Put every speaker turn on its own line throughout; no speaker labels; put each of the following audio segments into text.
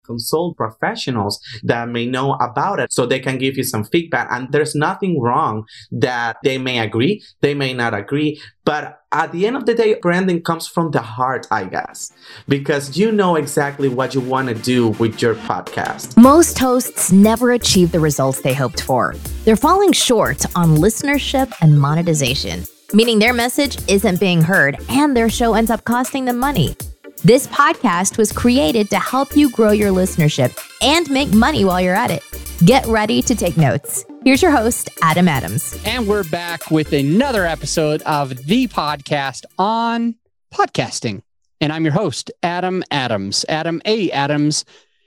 Consult professionals that may know about it so they can give you some feedback. And there's nothing wrong that they may agree, they may not agree. But at the end of the day, branding comes from the heart, I guess, because you know exactly what you want to do with your podcast.
Most hosts never achieve the results they hoped for. They're falling short on listenership and monetization, meaning their message isn't being heard and their show ends up costing them money. This podcast was created to help you grow your listenership and make money while you're at it. Get ready to take notes. Here's your host, Adam Adams.
And we're back with another episode of the podcast on podcasting. And I'm your host, Adam Adams, Adam A. Adams.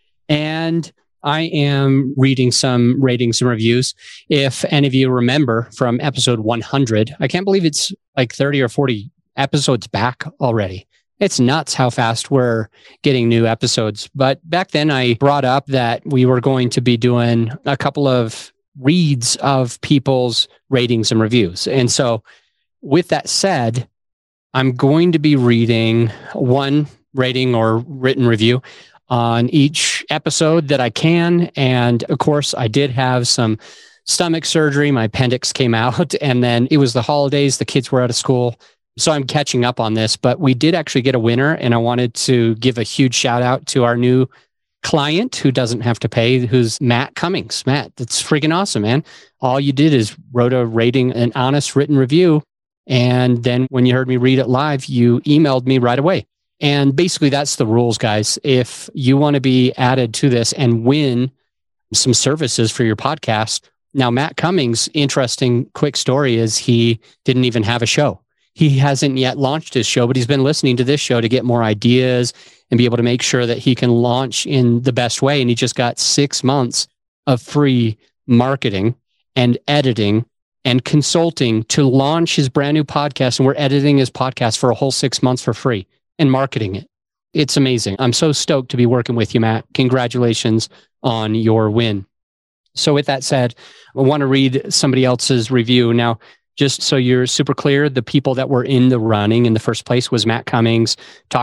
And I am reading some ratings and reviews. If any of you remember from episode 100, I can't believe it's like 30 or 40 episodes back already. It's nuts how fast we're getting new episodes. But back then I brought up that we were going to be doing a couple of reads of people's ratings and reviews. And so with that said, I'm going to be reading one rating or written review on each episode that I can. And of course, I did have some stomach surgery. My appendix came out, and then it was the holidays. The kids were out of school. So I'm catching up on this, but we did actually get a winner, and I wanted to give a huge shout out to our new client who doesn't have to pay, who's Matt Cummings. Matt, that's freaking awesome, man. All you did is wrote a rating, an honest written review. And then when you heard me read it live, you emailed me right away. And basically that's the rules, guys. If you want to be added to this and win some services for your podcast. Now, Matt Cummings, interesting quick story is he didn't even have a show. He hasn't yet launched his show, but he's been listening to this show to get more ideas and be able to make sure that he can launch in the best way. And he just got 6 months of free marketing and editing and consulting to launch his brand new podcast. And we're editing his podcast for a whole 6 months for free and marketing it. It's amazing. I'm so stoked to be working with you, Matt. Congratulations on your win. So with that said, I want to read somebody else's review. Now, just so you're super clear, the people that were in the running in the first place was Matt Cummings,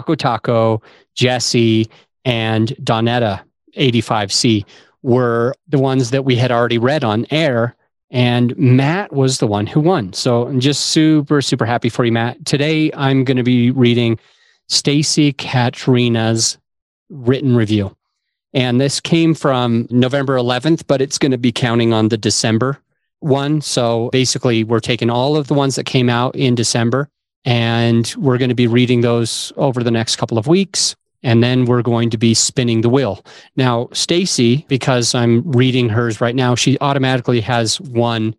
Taco, Jesse, and Donetta 85C were the ones that we had already read on air. And Matt was the one who won. So I'm just super, super happy for you, Matt. Today, I'm going to be reading Stacy Katrina's written review. And this came from November 11th, but it's going to be counting on the December one. So basically, we're taking all of the ones that came out in December, and we're going to be reading those over the next couple of weeks. And then we're going to be spinning the wheel. Now, Stacy, because I'm reading hers right now, she automatically has one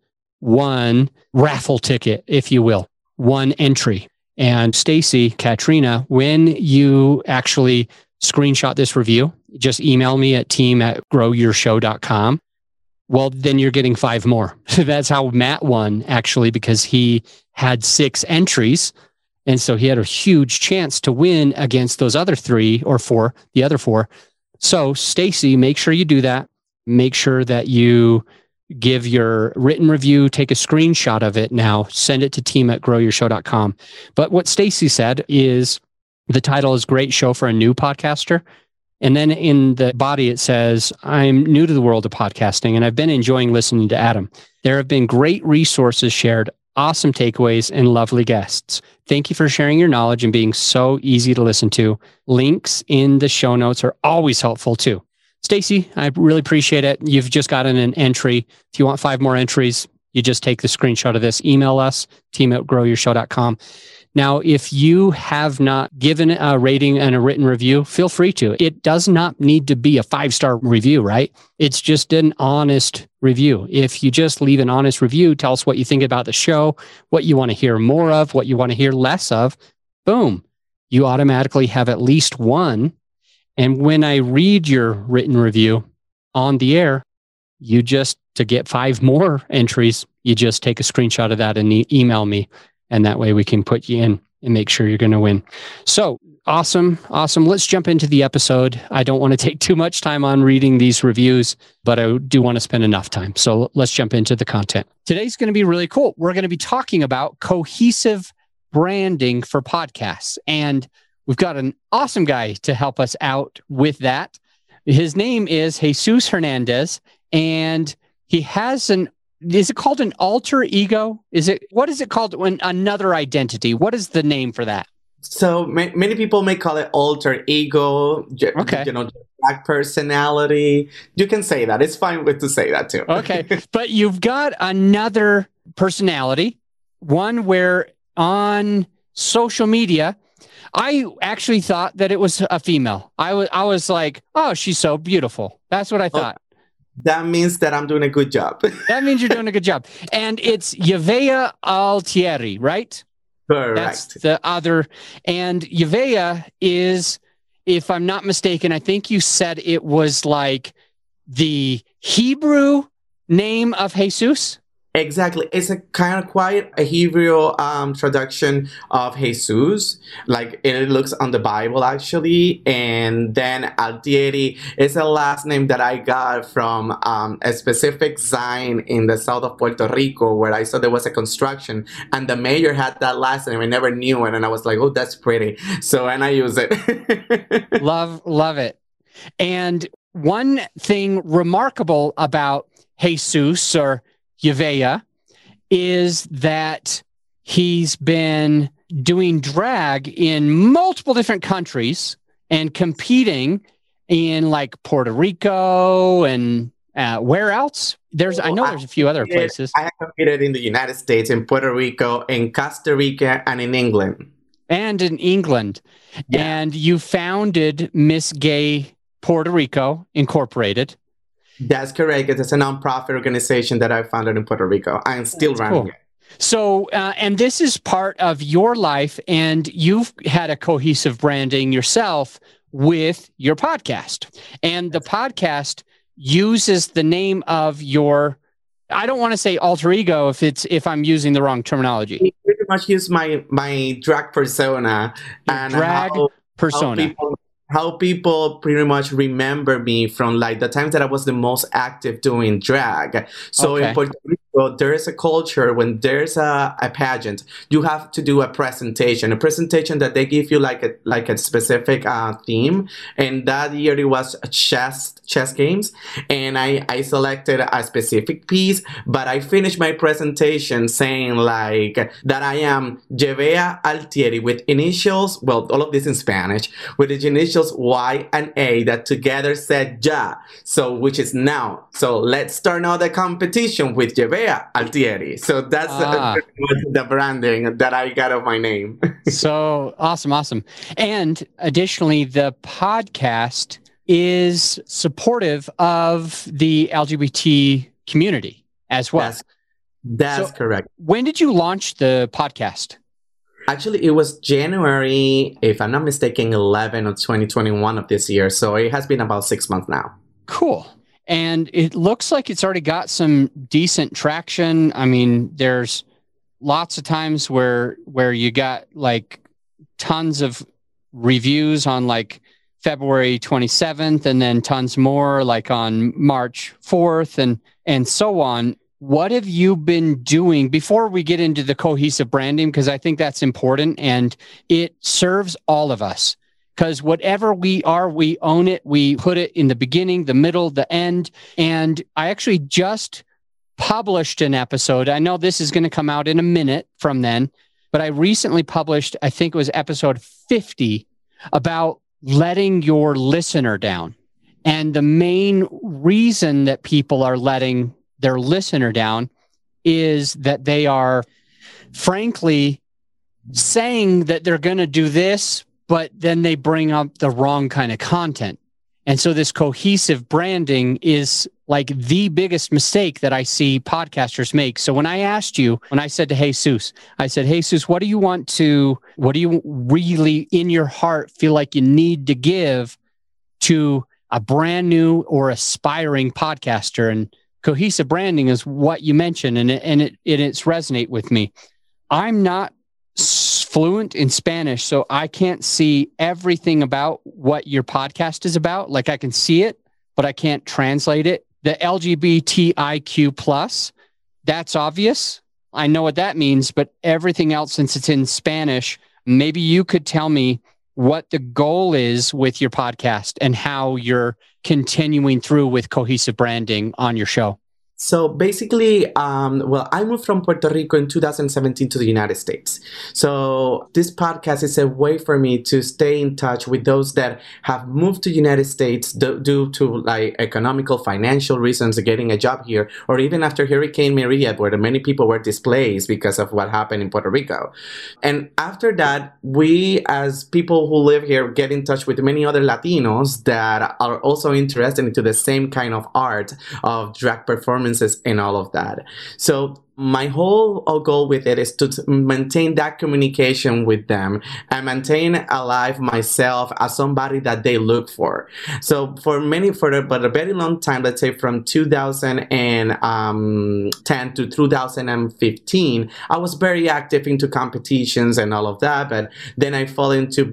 raffle ticket, if you will, one entry. And Stacy, Katrina, when you actually screenshot this review, just email me at team@growyourshow.com. Well, then you're getting 5 more. That's how Matt won, actually, because he had 6 entries. And so he had a huge chance to win against those other 3 or 4, the other 4. So Stacy, make sure you do that. Make sure that you give your written review, take a screenshot of it now, send it to team@growyourshow.com. But what Stacy said is the title is Great Show for a New Podcaster. And then in the body, it says, I'm new to the world of podcasting and I've been enjoying listening to Adam. There have been great resources shared, awesome takeaways, and lovely guests. Thank you for sharing your knowledge and being so easy to listen to. Links in the show notes are always helpful too. Stacy, I really appreciate it. You've just gotten an entry. If you want 5 more entries, you just take the screenshot of this, email us, team@growyourshow.com. Now, if you have not given a rating and a written review, feel free to. It does not need to be a 5-star review, right? It's just an honest review. If you just leave an honest review, tell us what you think about the show, what you want to hear more of, what you want to hear less of, boom, you automatically have at least one. And when I read your written review on the air, you just, to get 5 more entries, you just take a screenshot of that and email me. And that way we can put you in and make sure you're going to win. So awesome. Let's jump into the episode. I don't want to take too much time on reading these reviews, but I do want to spend enough time. So let's jump into the content. Today's going to be really cool. We're going to be talking about cohesive branding for podcasts. And we've got an awesome guy to help us out with that. his name is Jesus Hernandez, and he has is it called an alter ego? What is it called when another identity? What is the name for that?
So many people may call it alter ego,
Okay.
drag personality. You can say that. It's fine to say that too.
Okay. But you've got another personality, one where on social media, I actually thought that it was a female. I was like, oh, she's so beautiful. That's what I thought.
That means that I'm doing a good job.
That means you're doing a good job. And it's Yavea Altieri, right?
Correct.
That's the other. And Yavea is, if I'm not mistaken, I think you said it was like the Hebrew name of Jesus.
Exactly. It's a kind of quite a Hebrew traduction of Jesus. Like it looks on the Bible actually. And then Altieri is a last name that I got from a specific sign in the south of Puerto Rico where I saw there was a construction and the mayor had that last name. I never knew it. And I was like, oh, that's pretty. And I use it.
Love it. And one thing remarkable about Jesus or Yavea is that he's been doing drag in multiple different countries and competing in like Puerto Rico and where else? I know there's a few other places.
I have competed in the United States, in Puerto Rico, in Costa Rica, and in England.
Yeah. And you founded Miss Gay Puerto Rico Incorporated.
That's correct. It's a nonprofit organization that I founded in Puerto Rico. I'm still running it.
So, and this is part of your life, and you've had a cohesive branding yourself with your podcast. And the podcast uses the name of your, I don't want to say alter ego if I'm using the wrong terminology.
We pretty much use my drag persona. How people pretty much remember me from like the times that I was the most active doing drag. So in Puerto Rico, there is a culture when there's a pageant, you have to do a presentation that they give you like a specific theme. And that year it was chess games. And I selected a specific piece, but I finished my presentation saying like that I am Yavea Altieri with initials, well, all of this in Spanish, with the initials Y and A that together said ja, so which is now. So let's start now the competition with Yavea Altieri. So that's the branding that I got of my name.
So awesome. And additionally, the podcast is supportive of the LGBT community as well.
That's correct.
When did you launch the podcast?
Actually, it was January, if I'm not mistaken, 11 of 2021 of this year. So it has been about 6 months now.
Cool. And it looks like it's already got some decent traction. I mean, there's lots of times where you got like tons of reviews on like February 27th and then tons more like on March 4th and so on. What have you been doing before we get into the cohesive branding? Because I think that's important and it serves all of us. Because whatever we are, we own it. We put it in the beginning, the middle, the end. And I actually just published an episode. I know this is going to come out in a minute from then, but I recently published, I think it was episode 50, about letting your listener down. And the main reason that people are letting their listener down is that they are frankly saying that they're going to do this, but then they bring up the wrong kind of content. And so this cohesive branding is like the biggest mistake that I see podcasters make. So when I said to Jesus, what do you really in your heart feel like you need to give to a brand new or aspiring podcaster? And cohesive branding is what you mentioned, and it's resonate with me. I'm not fluent in Spanish, so I can't see everything about what your podcast is about. Like I can see it, but I can't translate it. The LGBTIQ plus, that's obvious. I know what that means, but everything else, since it's in Spanish, maybe you could tell me what the goal is with your podcast and how you're continuing through with cohesive branding on your show.
So basically, I moved from Puerto Rico in 2017 to the United States. So this podcast is a way for me to stay in touch with those that have moved to the United States due to like economical, financial reasons, getting a job here, or even after Hurricane Maria, where many people were displaced because of what happened in Puerto Rico. And after that, we as people who live here get in touch with many other Latinos that are also interested into the same kind of art of drag performance and all of that. So my whole goal with it is to maintain that communication with them and maintain alive myself as somebody that they look for. So for a very long time, let's say from 2010 to 2015, I was very active into competitions and all of that. But then I fell into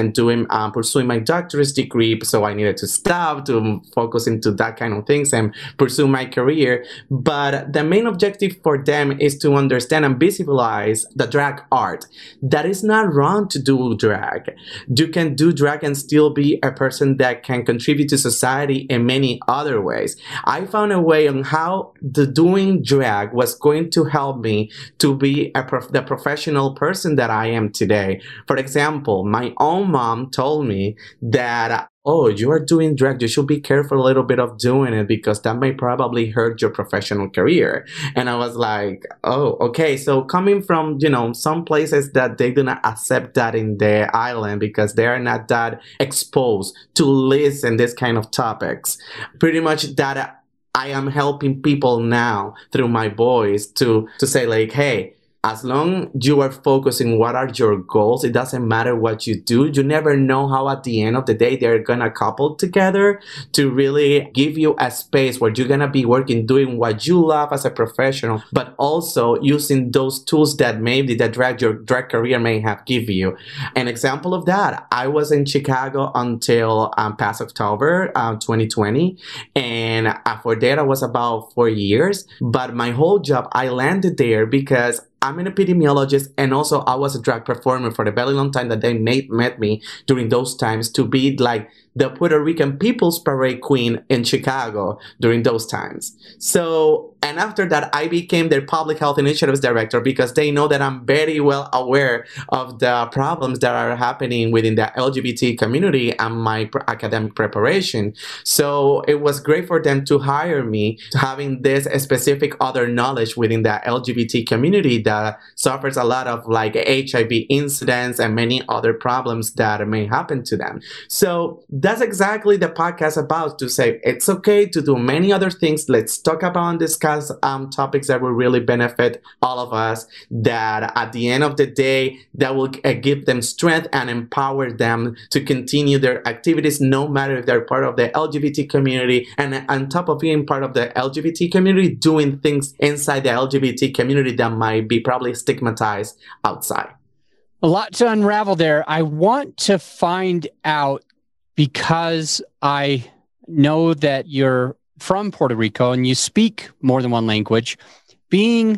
pursuing my doctorate degree. So I needed to stop to focus into that kind of things and pursue my career. But the main objective for them is to understand and visualize the drag art. That is not wrong to do drag. You can do drag and still be a person that can contribute to society in many other ways. I found a way on how the doing drag was going to help me to be the professional person that I am today. For example, my own mom told me that, oh, you are doing drag, you should be careful a little bit of doing it because that may probably hurt your professional career. And I was like, oh, okay. So coming from, some places that they do not accept that in the island because they are not that exposed to listen this kind of topics, pretty much that I am helping people now through my voice to say like, hey, as long you are focusing what are your goals, it doesn't matter what you do. You never know how at the end of the day they're gonna couple together to really give you a space where you're gonna be working, doing what you love as a professional, but also using those tools that maybe your drag career may have given you. An example of that, I was in Chicago until past October 2020, and for that I was about 4 years. But my whole job, I landed there because I'm an epidemiologist, and also I was a drag performer for a very long time that they met me during those times to be like the Puerto Rican People's Parade Queen in Chicago during those times. So, and after that, I became their Public Health Initiatives Director because they know that I'm very well aware of the problems that are happening within the LGBT community and my academic preparation. So it was great for them to hire me, having this specific other knowledge within the LGBT community that suffers a lot of like HIV incidents and many other problems that may happen to them. So that's exactly the podcast about, to say it's okay to do many other things. Let's talk about and discuss topics that will really benefit all of us, that at the end of the day, that will give them strength and empower them to continue their activities, no matter if they're part of the LGBT community, and on top of being part of the LGBT community, doing things inside the LGBT community that might be probably stigmatized outside.
A lot to unravel there. I want to find out, because I know that you're from Puerto Rico and you speak more than one language, being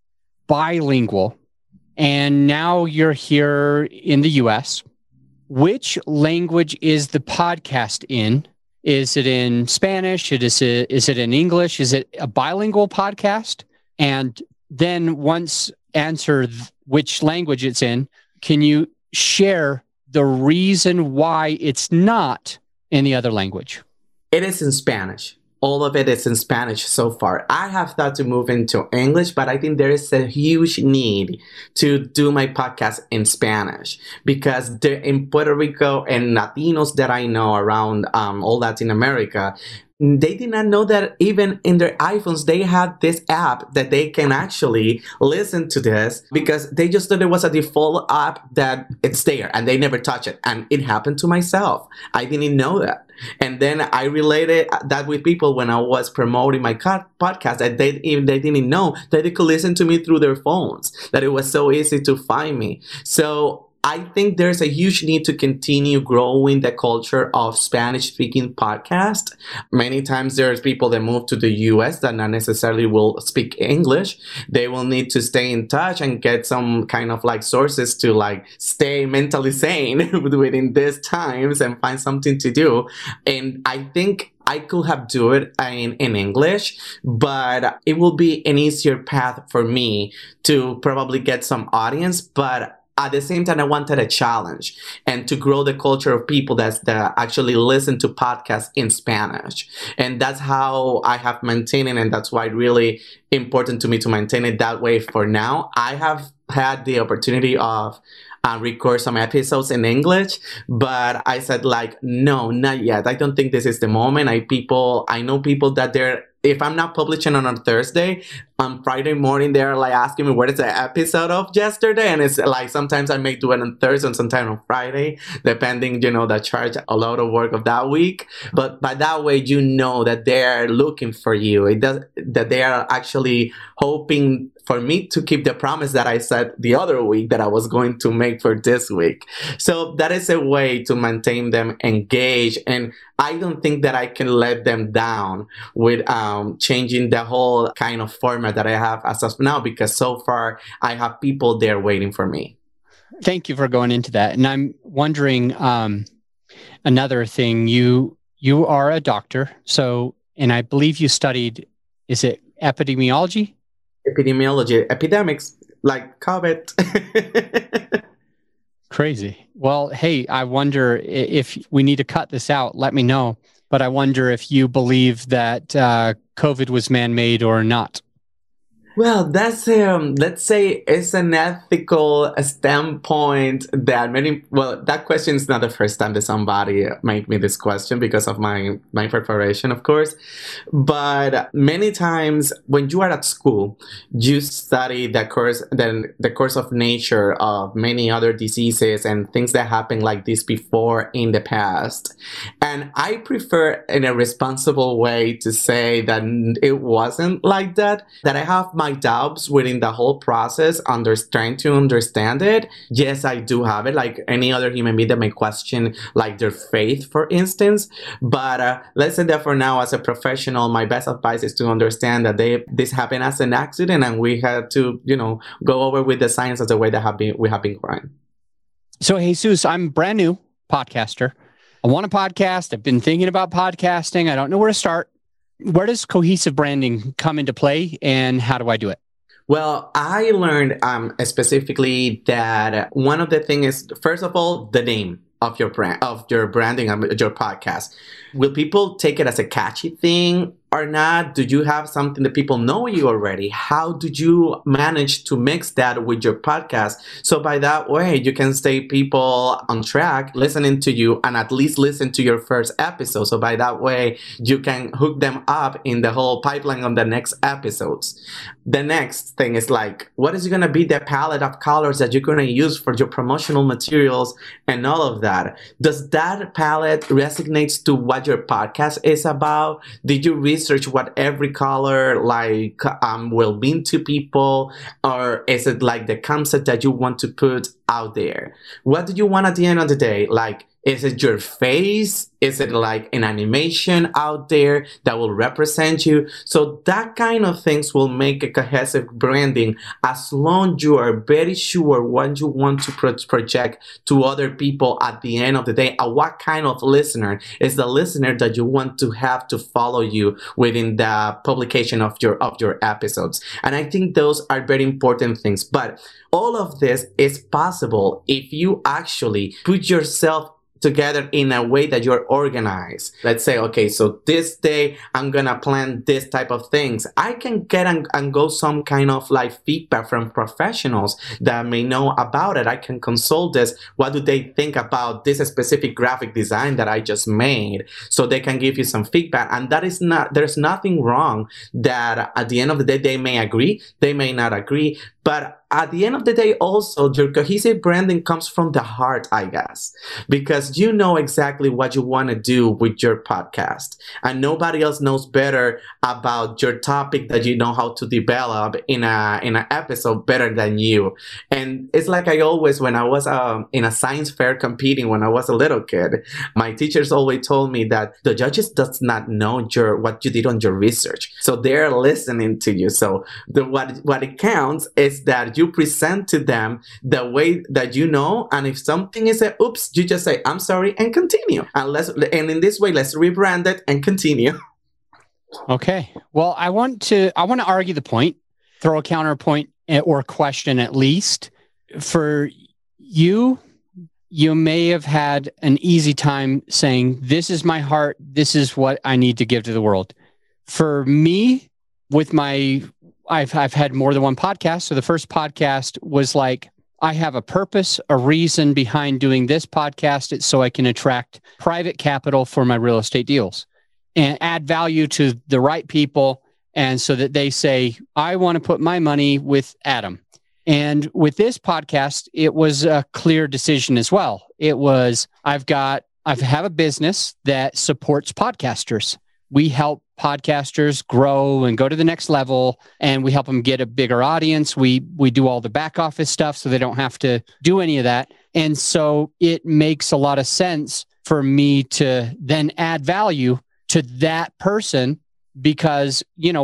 bilingual, and now you're here in the US. Which language is the podcast in? Is it in Spanish? Is it in English? Is it a bilingual podcast? And then once answer which language it's in, can you share the reason why it's not in the other language?
It is in Spanish. All of it is in Spanish so far. I have thought to move into English, but I think there is a huge need to do my podcast in Spanish because in Puerto Rico and Latinos that I know around all Latin America, they did not know that even in their iPhones, they had this app that they can actually listen to this, because they just thought it was a default app that it's there and they never touch it. And it happened to myself. I didn't know that. And then I related that with people when I was promoting my podcast, that they didn't know that they could listen to me through their phones, that it was so easy to find me. So I think there's a huge need to continue growing the culture of Spanish speaking podcast. Many times there's people that move to the US that not necessarily will speak English. They will need to stay in touch and get some kind of like sources to like stay mentally sane within these times and find something to do. And I think I could have do it in English, but it will be an easier path for me to probably get some audience. But at the same time, I wanted a challenge and to grow the culture of people that actually listen to podcasts in Spanish. And that's how I have maintained it. And that's why it's really important to me to maintain it that way for now. I have had the opportunity of record some episodes in English, but I said like, no, not yet. I don't think this is the moment. I know people that if I'm not publishing on a Thursday, on Friday morning, they're like asking me what is the episode of yesterday. And it's like, sometimes I may do it on Thursday and sometimes on Friday, depending, the charge a lot of work of that week. But by that way, that they're looking for you. That they are actually hoping for me to keep the promise that I said the other week that I was going to make for this week. So that is a way to maintain them engaged. And I don't think that I can let them down with changing the whole kind of format that I have as of now, because so far I have people there waiting for me.
Thank you for going into that. And I'm wondering, another thing, you are a doctor. So, and I believe you studied, is it epidemiology?
Epidemiology, epidemics, like COVID.
Crazy. Well, hey, I wonder if we need to cut this out, let me know. But I wonder if you believe that COVID was man-made or not.
Well, that's let's say it's an ethical standpoint that that question is not the first time that somebody made me this question because of my preparation, of course. But many times when you are at school, you study the course of nature of many other diseases and things that happened like this before in the past. And I prefer in a responsible way to say that it wasn't like that I have my doubts within the whole process, trying to understand it. Yes, I do have it, like any other human being that may question like their faith, for instance. But let's say that for now, as a professional, my best advice is to understand that this happened as an accident, and we had to, go over with the science as the way that we have been growing.
So, Jesus, I'm a brand new podcaster. I want a podcast. I've been thinking about podcasting. I don't know where to start. Where does cohesive branding come into play, and how do I do it?
Well, I learned specifically that one of the things is, first of all, the name of your brand, of your branding, of your podcast. Will people take it as a catchy thing or not? Do you have something that people know you already? How did you manage to mix that with your podcast? So by that way, you can stay people on track, listening to you, and at least listen to your first episode. So by that way, you can hook them up in the whole pipeline on the next episodes. The next thing is like, what is going to be the palette of colors that you're going to use for your promotional materials and all of that? Does that palette resonate to what your podcast is about? Did you research what every color will mean to people? Or is it like the concept that you want to put out there? What do you want at the end of the day? Like, is it your face? Is it like an animation out there that will represent you? So that kind of things will make a cohesive branding, as long as you are very sure what you want to project to other people at the end of the day, and what kind of listener is the listener that you want to have to follow you within the publication of your episodes. And I think those are very important things. But all of this is possible if you actually put yourself together in a way that you're organized. Let's say, okay, so this day I'm gonna plan this type of things. I can get and go some kind of like feedback from professionals that may know about it. I can consult this. What do they think about this specific graphic design that I just made? So they can give you some feedback. And there's nothing wrong that at the end of the day, they may agree, they may not agree. But at the end of the day, also, your cohesive branding comes from the heart, I guess, because you know exactly what you want to do with your podcast. And nobody else knows better about your topic that you know how to develop in an episode better than you. And it's like I always, when I was in a science fair competing when I was a little kid, my teachers always told me that the judges does not know what you did on your research. So they're listening to you. So what it counts is that you present to them the way that you know, and if something is a oops, you just say I'm sorry and continue. And in this way, let's rebrand it and continue.
Okay. Well, I want to argue the point, throw a counterpoint or question at least. For you may have had an easy time saying, this is my heart, this is what I need to give to the world. For me, with I've had more than one podcast. So the first podcast was like, I have a purpose, a reason behind doing this podcast. It's so I can attract private capital for my real estate deals and add value to the right people. And so that they say, I want to put my money with Adam. And with this podcast, it was a clear decision as well. It was, I have a business that supports podcasters. We help podcasters grow and go to the next level, and we help them get a bigger audience. We do all the back office stuff so they don't have to do any of that. And so it makes a lot of sense for me to then add value to that person because,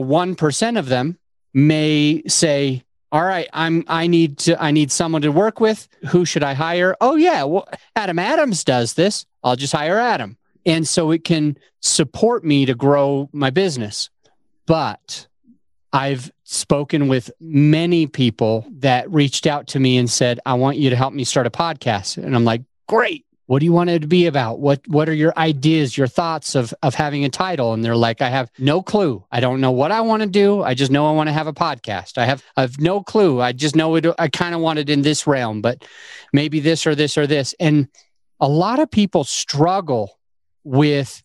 1% of them may say, all right, I need someone to work with. Who should I hire? Oh yeah, well, Adam Adams does this. I'll just hire Adam. And so it can support me to grow my business. But I've spoken with many people that reached out to me and said, I want you to help me start a podcast. And I'm like, great. What do you want it to be about? What are your ideas, your thoughts of having a title? And they're like, I have no clue. I don't know what I want to do. I just know I want to have a podcast. I have no clue. I just know I kind of want it in this realm, but maybe this or this or this. And a lot of people struggle with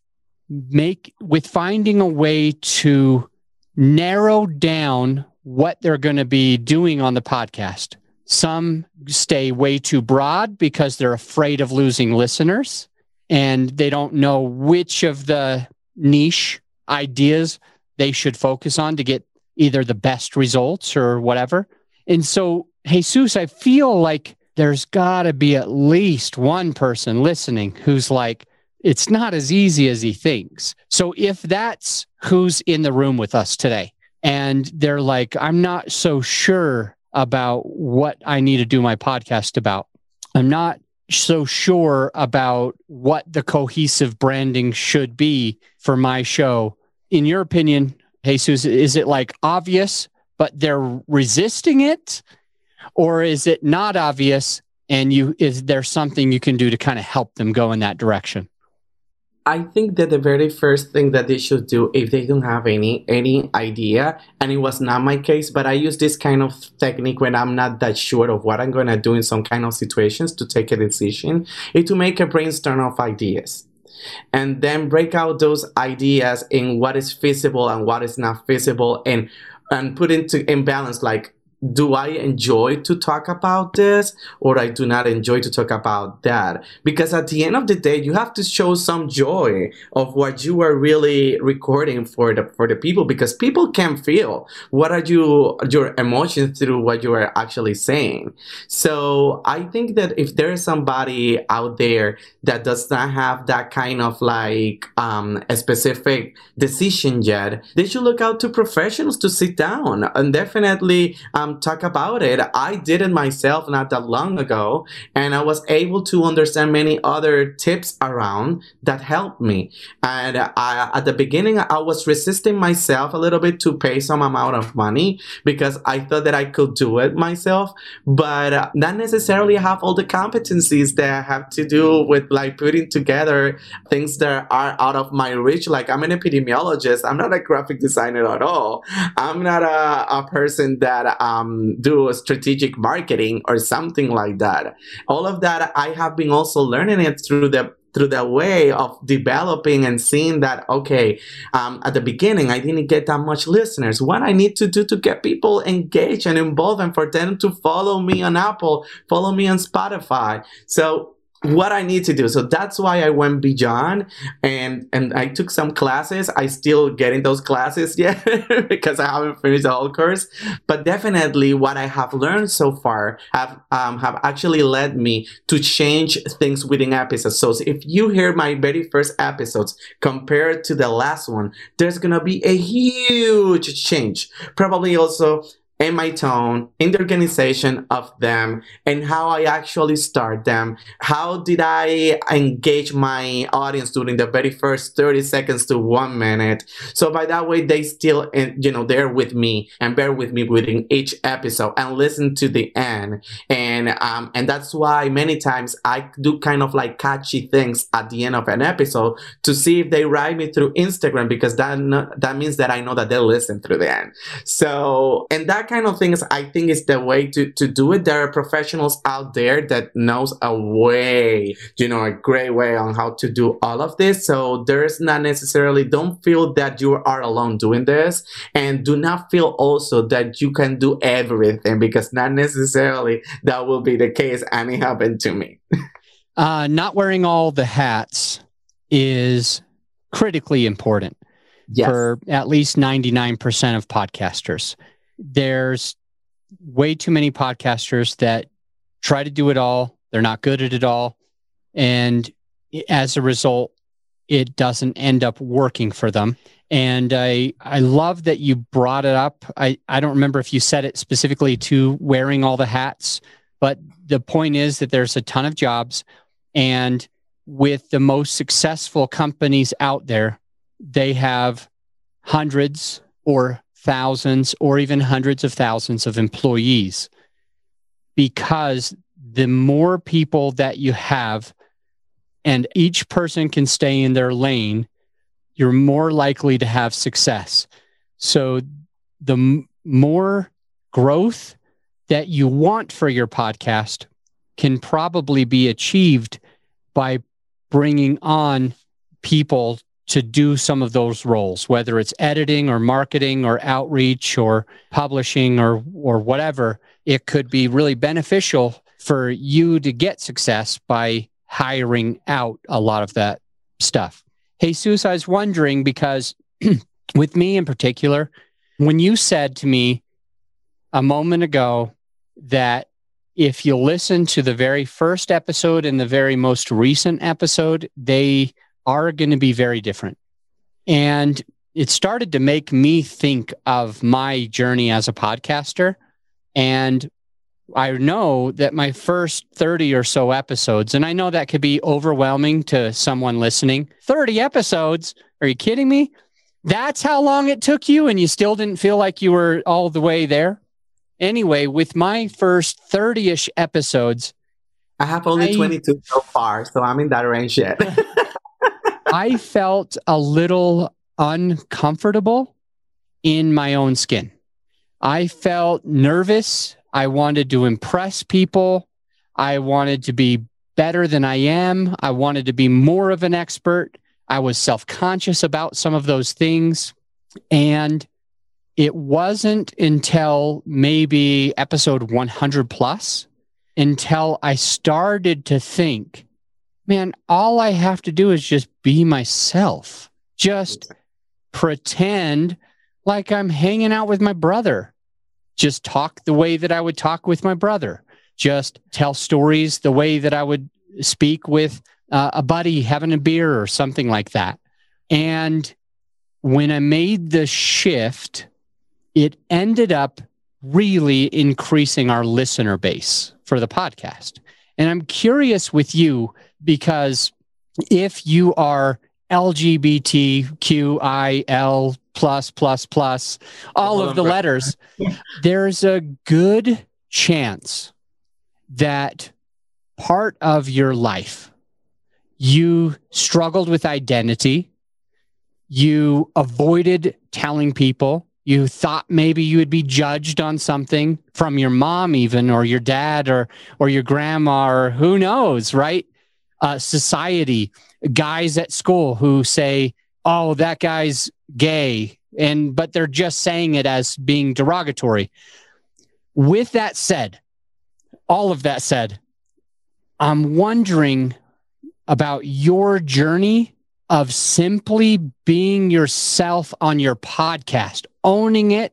finding a way to narrow down what they're going to be doing on the podcast. Some stay way too broad because they're afraid of losing listeners and they don't know which of the niche ideas they should focus on to get either the best results or whatever. And so, Jesus, I feel like there's got to be at least one person listening who's like, it's not as easy as he thinks. So if that's who's in the room with us today and they're like, I'm not so sure about what I need to do my podcast about. I'm not so sure about what the cohesive branding should be for my show. In your opinion, Jesus, is it like obvious, but they're resisting it? Or is it not obvious and is there something you can do to kind of help them go in that direction?
I think that the very first thing that they should do if they don't have any idea, and it was not my case, but I use this kind of technique when I'm not that sure of what I'm going to do in some kind of situations to take a decision, is to make a brainstorm of ideas. And then break out those ideas in what is feasible and what is not feasible and put into in balance, like, do I enjoy to talk about this or I do not enjoy to talk about that? Because at the end of the day, you have to show some joy of what you are really recording for the people, because people can feel what are your emotions through what you are actually saying. So I think that if there is somebody out there that does not have that kind of like a specific decision yet, they should look out to professionals to sit down and definitely talk about it. I did it myself not that long ago, and I was able to understand many other tips around that helped me. And at the beginning, I was resisting myself a little bit to pay some amount of money because I thought that I could do it myself, but not necessarily have all the competencies that I have to do with like putting together things that are out of my reach. Like, I'm an epidemiologist. I'm not a graphic designer at all. I'm not a person that do strategic marketing or something like that. All of that, I have been also learning it through the through the way of developing and seeing that, okay, at the beginning, I didn't get that much listeners. What I need to do to get people engaged and involved and for them to follow me on Apple, follow me on Spotify. So what I need to do. So that's why I went beyond and I took some classes. I still getting those classes yet because I haven't finished the whole course. But definitely what I have learned so far have actually led me to change things within episodes. So if you hear my very first episodes compared to the last one, there's gonna be a huge change. Probably also in my tone, in the organization of them, and how I actually start them. How did I engage my audience during the very first 30 seconds to 1 minute? So by that way, they still, they're with me and bear with me within each episode and listen to the end. And that's why many times I do kind of like catchy things at the end of an episode to see if they write me through Instagram, because that means that I know that they'll listen through the end. So, and that kind of things, I think, is the way to do it. There are professionals out there that knows a way, a great way on how to do all of this. So there's not necessarily, don't feel that you are alone doing this, and do not feel also that you can do everything, because not necessarily that will be the case, and it happened to me.
Not wearing all the hats is critically important. Yes. For at least 99% of podcasters. There's way too many podcasters that try to do it all. They're not good at it all. And as a result, it doesn't end up working for them. And I love that you brought it up. I don't remember if you said it specifically to wearing all the hats, but the point is that there's a ton of jobs. And with the most successful companies out there, they have hundreds or thousands or even hundreds of thousands of employees, because the more people that you have and each person can stay in their lane, you're more likely to have success. So the more growth that you want for your podcast can probably be achieved by bringing on people to do some of those roles, whether it's editing or marketing or outreach or publishing or whatever. It could be really beneficial for you to get success by hiring out a lot of that stuff. Hey, Jesus, I was wondering, because with me in particular, when you said to me a moment ago that if you listen to the very first episode and the very most recent episode, they are going to be very different. And it started to make me think of my journey as a podcaster. And I know that my first 30 or so episodes, and I know that could be overwhelming to someone listening. 30 episodes? Are you kidding me? That's how long it took you, and you still didn't feel like you were all the way there? Anyway, with my first 30-ish episodes,
I have only 22 so far, so I'm in that range yet.
I felt a little uncomfortable in my own skin. I felt nervous. I wanted to impress people. I wanted to be better than I am. I wanted to be more of an expert. I was self-conscious about some of those things. And it wasn't until maybe episode 100 plus until I started to think, man, all I have to do is just be myself. Just pretend like I'm hanging out with my brother. Just talk the way that I would talk with my brother. Just tell stories the way that I would speak with a buddy having a beer or something like that. And when I made the shift, it ended up really increasing our listener base for the podcast. And I'm curious with you, because if you are LGBTQIL+++, all of the letters, there's a good chance that part of your life, you struggled with identity, you avoided telling people, you thought maybe you would be judged on something from your mom even, or your dad, or your grandma, or who knows, right? society, guys at school who say, "Oh, that guy's gay," but they're just saying it as being derogatory. With that said, all of that said, I'm wondering about your journey of simply being yourself on your podcast, owning it.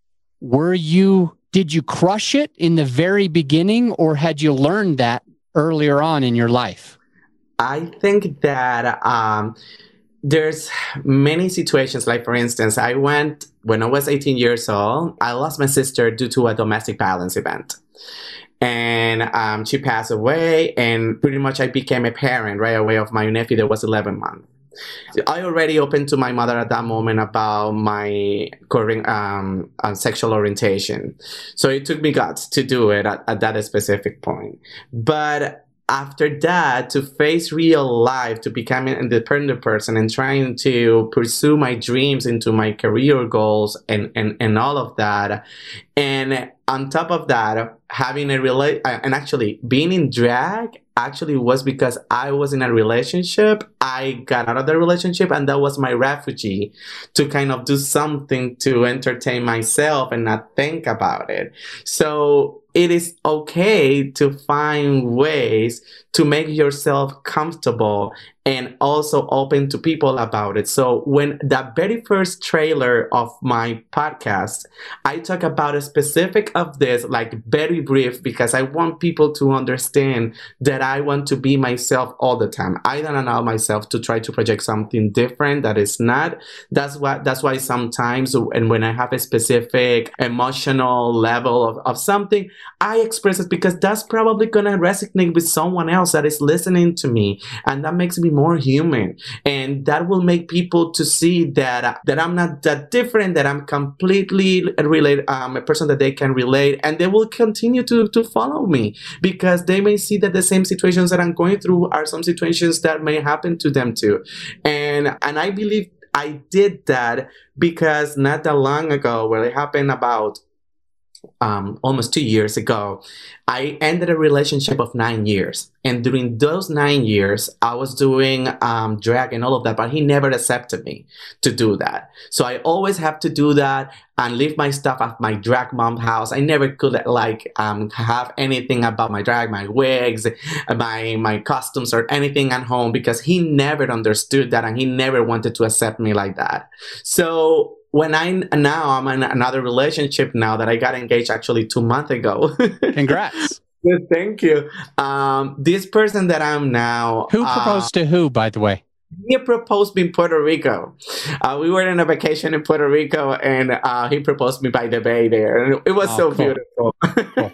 Did you crush it in the very beginning, or had you learned that earlier on in your life?
I think that there's many situations. Like, for instance, when I was 18 years old, I lost my sister due to a domestic violence event. And she passed away, and pretty much I became a parent right away of my nephew that was 11 months. I already opened to my mother at that moment about my current sexual orientation. So it took me guts to do it at that specific point. But after that, to face real life, to become an independent person and trying to pursue my dreams into my career goals and all of that. And on top of that, having and actually being in drag actually was because I was in a relationship. I got out of the relationship, and that was my refuge to kind of do something to entertain myself and not think about it. So it is okay to find ways to make yourself comfortable and also open to people about it. So when the very first trailer of my podcast, I talk about a specific of this, like very brief, because I want people to understand that I want to be myself all the time. I don't allow myself to try to project something different that is not. That's why sometimes, and when I have a specific emotional level of something, I express it because that's probably going to resonate with someone else that is listening to me. And that makes me more human. And that will make people to see that I'm not that different, that I'm completely related, a person that they can relate. And they will continue to follow me because they may see that the same situations that I'm going through are some situations that may happen to them too. And I believe I did that because not that long ago, where it happened about almost 2 years ago, I ended a relationship of 9 years. And during those 9 years, I was doing drag and all of that, but he never accepted me to do that. So I always have to do that and leave my stuff at my drag mom house. I never could have anything about my drag, my wigs, my costumes or anything at home because he never understood that and he never wanted to accept me like that. So when I'm in another relationship now that I got engaged actually 2 months ago.
Congrats.
Thank you. This person that I'm now.
Who proposed to who, by the way?
He proposed me in Puerto Rico. We were on a vacation in Puerto Rico, and he proposed me by the bay there. And it was so cool. Beautiful. Cool.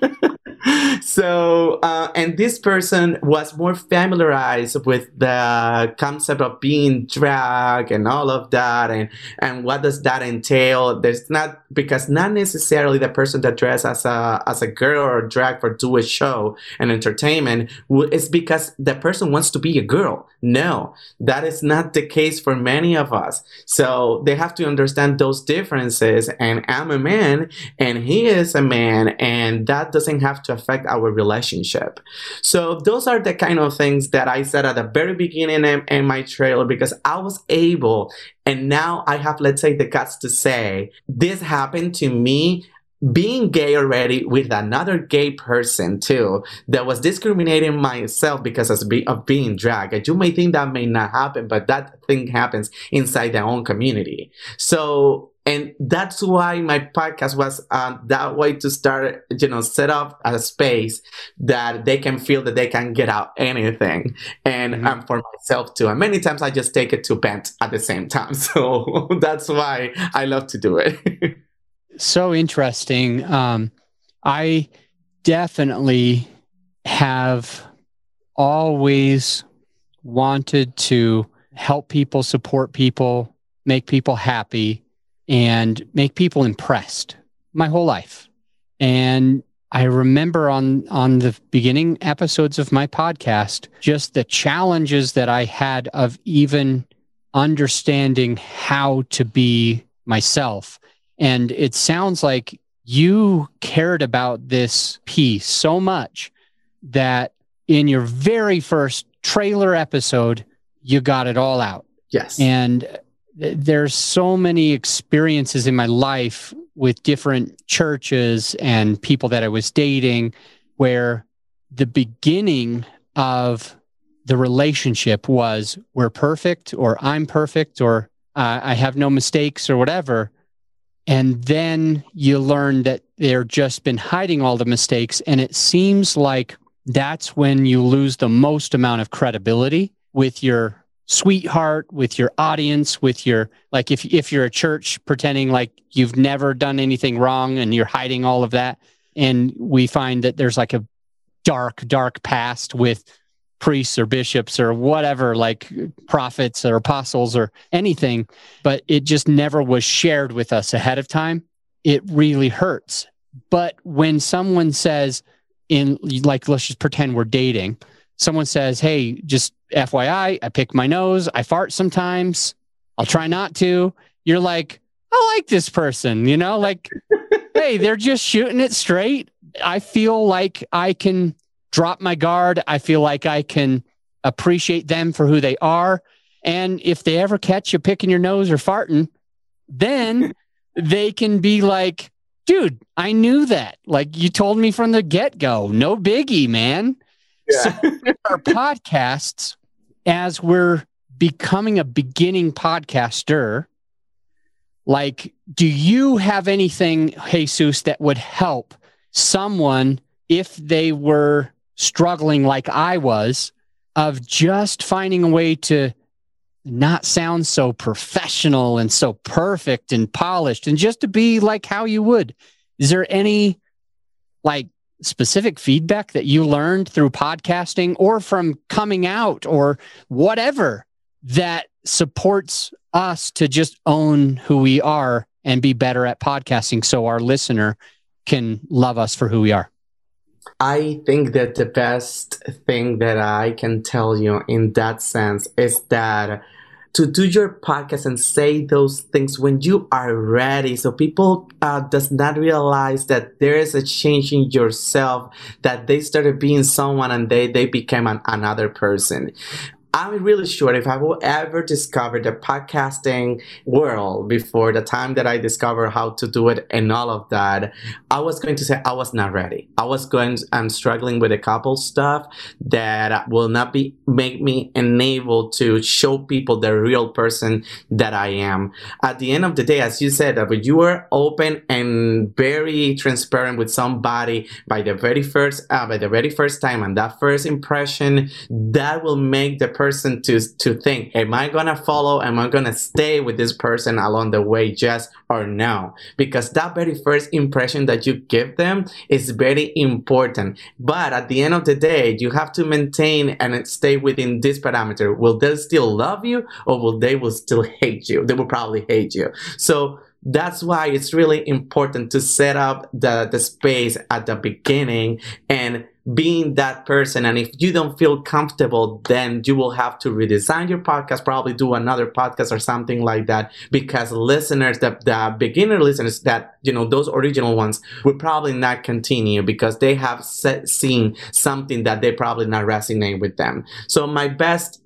So, and this person was more familiarized with the concept of being drag and all of that, and what does that entail? Because not necessarily the person that dresses as a girl or drag for do a show and entertainment is because the person wants to be a girl. No, that is not the case for many of us. So they have to understand those differences. And I'm a man, and he is a man, and that doesn't have to affect our relationship. So those are the kind of things that I said at the very beginning in my trailer, because I was able, and now I have, let's say, the guts to say, this happened to me being gay already with another gay person too, that was discriminating myself because of being drag. And you may think that may not happen, but that thing happens inside their own community. So, and that's why my podcast was that way, to start, set up a space that they can feel that they can get out anything. And for myself too. And many times I just take it to bent at the same time. So that's why I love to do it.
So interesting. I definitely have always wanted to help people, support people, make people happy, and make people impressed my whole life. And I remember on the beginning episodes of my podcast, just the challenges that I had of even understanding how to be myself. And it sounds like you cared about this piece so much that in your very first trailer episode, you got it all out.
Yes.
And there's so many experiences in my life with different churches and people that I was dating where the beginning of the relationship was we're perfect, or I'm perfect, or I have no mistakes, or whatever. And then you learn that they're just been hiding all the mistakes. And it seems like that's when you lose the most amount of credibility with your sweetheart, with your audience, with your, like, if you're a church pretending like you've never done anything wrong and you're hiding all of that. And we find that there's like a dark past with priests or bishops or whatever, like prophets or apostles or anything, but it just never was shared with us ahead of time. It really hurts. But when someone says, let's just pretend we're dating, someone says, hey, just FYI, I pick my nose, I fart sometimes, I'll try not to. You're like, I like this person, like, hey, they're just shooting it straight. I feel like I can drop my guard. I feel like I can appreciate them for who they are. And if they ever catch you picking your nose or farting, then they can be like, dude, I knew that. Like, you told me from the get-go. No biggie, man. Yeah. So our podcasts, as we're becoming a beginning podcaster, like, do you have anything, Jesus, that would help someone if they were struggling like I was, of just finding a way to not sound so professional and so perfect and polished, and just to be like how you would? Is there any like specific feedback that you learned through podcasting or from coming out or whatever that supports us to just own who we are and be better at podcasting so our listener can love us for who we are?
I think that the best thing that I can tell you in that sense is that to do your podcast and say those things when you are ready, so people does not realize that there is a change in yourself, that they started being someone and they became another person. I'm really sure if I will ever discover the podcasting world before the time that I discovered how to do it and all of that, I was going to say I was not ready. I'm struggling with a couple stuff that will not make me enable to show people the real person that I am. At the end of the day, as you said, that when you are open and very transparent with somebody by the very first time and that first impression, that will make the person to think, am I gonna follow, am I gonna stay with this person along the way, yes or no? Because that very first impression that you give them is very important. But at the end of the day, you have to maintain and stay within this parameter. Will they still love you, or will they still hate you? They will probably hate you. So that's why it's really important to set up the space at the beginning and being that person. And if you don't feel comfortable, then you will have to redesign your podcast, probably do another podcast or something like that, because listeners, the beginner listeners, that, those original ones will probably not continue because they have seen something that they probably not resonate with them. So my best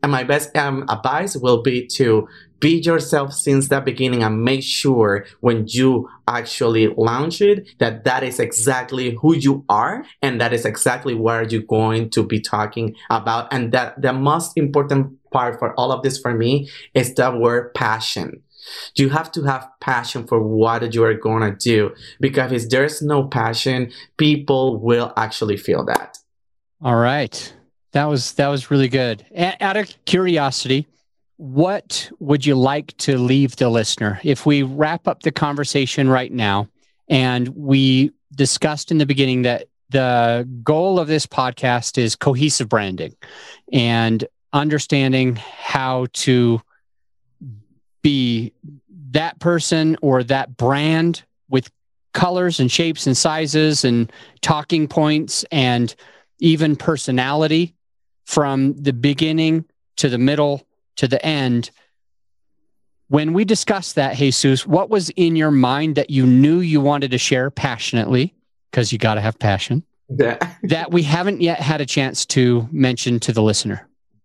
advice will be to be yourself since the beginning and make sure when you actually launch it that is exactly who you are and that is exactly what you're going to be talking about. And that the most important part for all of this for me is the word passion. You have to have passion for what you are going to do, because if there's no passion, people will actually feel that.
All right. That was really good. Out of curiosity, what would you like to leave the listener? If we wrap up the conversation right now, and we discussed in the beginning that the goal of this podcast is cohesive branding and understanding how to be that person or that brand with colors and shapes and sizes and talking points and even personality from the beginning to the middle to the end. When we discussed that, Jesus, what was in your mind that you knew you wanted to share passionately, because you got to have passion, that we haven't yet had a chance to mention to the listener?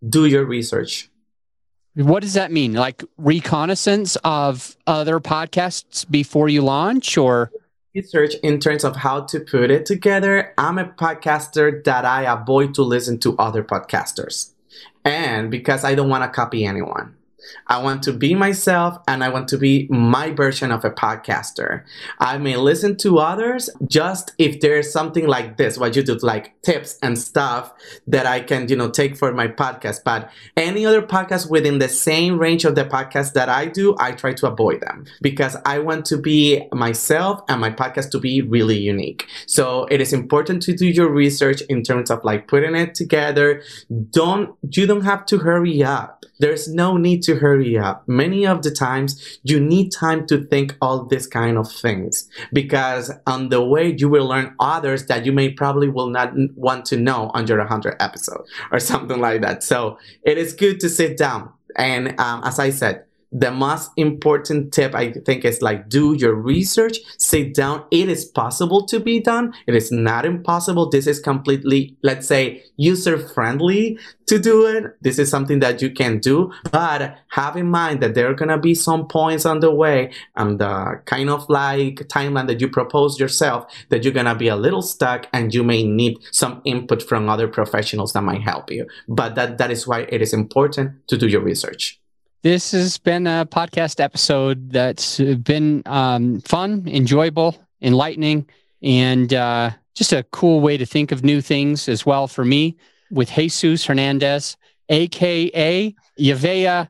do your research.
What does that mean? Like reconnaissance of other podcasts before you launch, or?
Research in terms of how to put it together. I'm a podcaster that I avoid to listen to other podcasters. And because I don't want to copy anyone. I want to be myself and I want to be my version of a podcaster. I may listen to others just if there's something like this, what you do, like tips and stuff that I can, take for my podcast. But any other podcast within the same range of the podcast that I do, I try to avoid them because I want to be myself and my podcast to be really unique. So it is important to do your research in terms of like putting it together. You don't have to hurry up. There's no need to hurry up. Many of the times you need time to think all these kind of things because on the way you will learn others that you may probably will not want to know under 100 episodes or something like that. So it is good to sit down. And as I said, the most important tip I think is like do your research, sit down. It is possible to be done. It is not impossible. This is completely, let's say, user friendly to do it. This is something that you can do, but have in mind that there are going to be some points on the way and the kind of like timeline that you propose yourself that you're going to be a little stuck and you may need some input from other professionals that might help you. But that is why it is important to do your research.
This has been a podcast episode that's been fun, enjoyable, enlightening, and just a cool way to think of new things as well for me with Jesus Hernandez, a.k.a. Yevea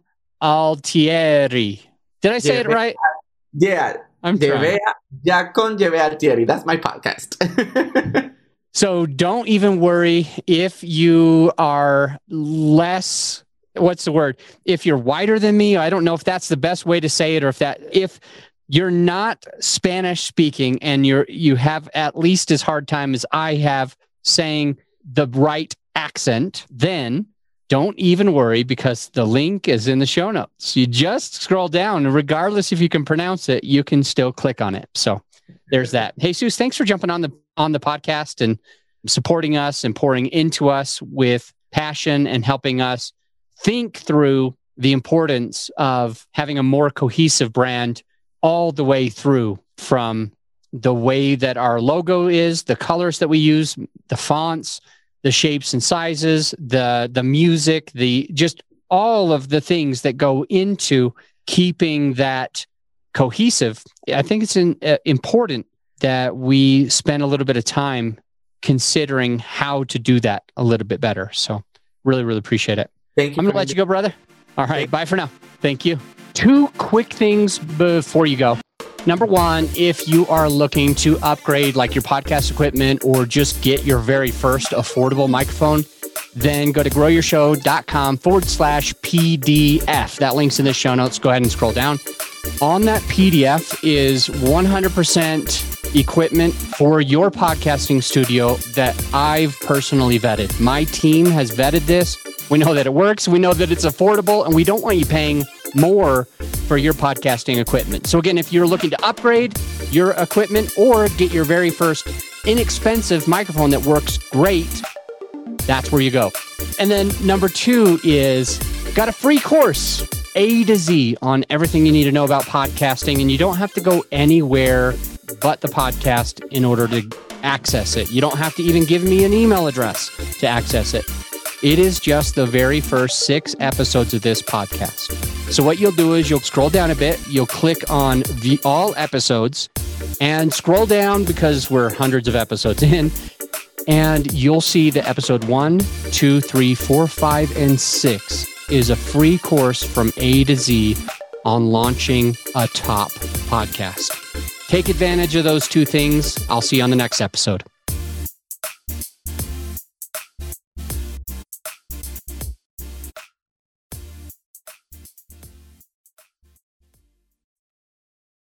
Altieri. Did I say it right?
Yeah.
I'm trying.
Con Yevea Altieri. That's my podcast.
So don't even worry if you are less... What's the word? If you're whiter than me, I don't know if that's the best way to say it, or if you're not Spanish speaking and you have at least as hard time as I have saying the right accent, then don't even worry because the link is in the show notes. You just scroll down and regardless if you can pronounce it, you can still click on it. So there's that. Jesus, thanks for jumping on the podcast and supporting us and pouring into us with passion and helping us think through the importance of having a more cohesive brand all the way through, from the way that our logo is, the colors that we use, the fonts, the shapes and sizes, the music, just all of the things that go into keeping that cohesive. I think it's important that we spend a little bit of time considering how to do that a little bit better. So really, really appreciate it.
Thank you.
I'm going to let you go, brother. All right. Bye for now. Thank you. 2 quick things before you go. Number one, if you are looking to upgrade like your podcast equipment or just get your very first affordable microphone, then go to growyourshow.com/PDF. That link's in the show notes. Go ahead and scroll down. On that PDF is 100% equipment for your podcasting studio that I've personally vetted. My team has vetted this. We know that it works. We know that it's affordable, and we don't want you paying more for your podcasting equipment. So again, if you're looking to upgrade your equipment or get your very first inexpensive microphone that works great, that's where you go. And then number 2 is got a free course, A to Z, on everything you need to know about podcasting. And you don't have to go anywhere but the podcast in order to access it. You don't have to even give me an email address to access it. It is just the very first 6 episodes of this podcast. So what you'll do is you'll scroll down a bit, you'll click on all episodes and scroll down because we're hundreds of episodes in, and you'll see that episode 1, 2, 3, 4, 5, and 6 is a free course from A to Z on launching a top podcast. Take advantage of those 2 things. I'll see you on the next episode.